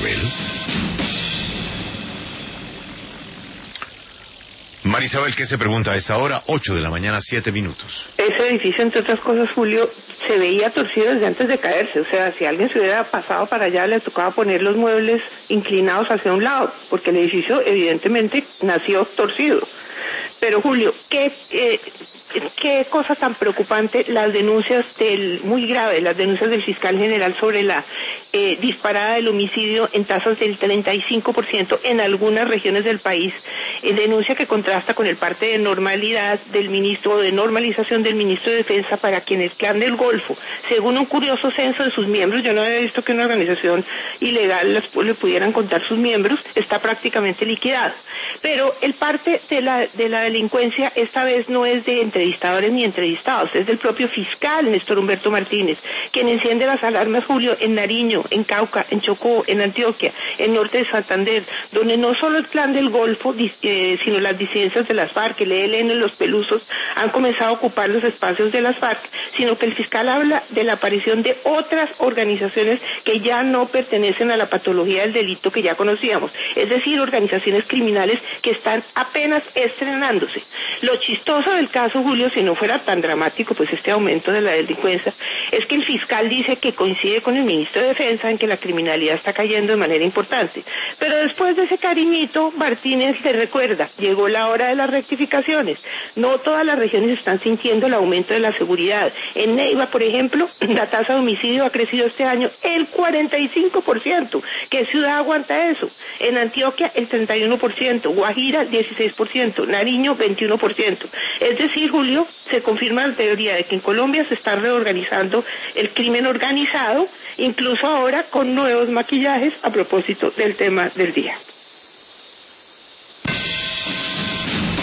Marisabel. Marisabel, ¿qué se pregunta a esta hora? 8 de la mañana, 7 minutos. Ese edificio, entre otras cosas, Julio, se veía torcido desde antes de caerse. O sea, si alguien se hubiera pasado para allá, le tocaba poner los muebles inclinados hacia un lado, porque el edificio evidentemente nació torcido. Pero Julio, qué cosa tan preocupante las denuncias muy graves, las denuncias del fiscal general sobre la disparada del homicidio en tasas del 35% en algunas regiones del país, denuncia que contrasta con el parte de normalidad del ministro, o de normalización del ministro de Defensa, para quien el Clan del Golfo, según un curioso censo de sus miembros, yo no había visto que una organización ilegal le pudieran contar sus miembros, está prácticamente liquidado. Pero el parte de la delincuencia esta vez no es de entrevistadores ni entrevistados, es del propio fiscal Néstor Humberto Martínez, quien enciende las alarmas, Julio, en Nariño, en Cauca, en Chocó, en Antioquia, en norte de Santander, donde no solo el Clan del Golfo, sino las disidencias de las FARC, el ELN, los Pelusos, han comenzado a ocupar los espacios de las FARC, sino que el fiscal habla de la aparición de otras organizaciones que ya no pertenecen a la patología del delito que ya conocíamos, es decir, organizaciones criminales que están apenas estrenándose. Lo chistoso del caso, Julio, si no fuera tan dramático, pues este aumento de la delincuencia, es que el fiscal dice que coincide con el ministro de Defensa en que la criminalidad está cayendo de manera importante. Pero después de ese cariñito, Martínez le recuerda, llegó la hora de las rectificaciones. No todas las regiones están sintiendo el aumento de la seguridad. En Neiva, por ejemplo, la tasa de homicidio ha crecido este año el 45%. ¿Qué ciudad aguanta eso? En Antioquia, el 31%, Guajira, 16%, Nariño, 21%. Es decir, Julio, se confirma la teoría de que en Colombia se está reorganizando el crimen organizado, incluso ahora con nuevos maquillajes a propósito del tema del día.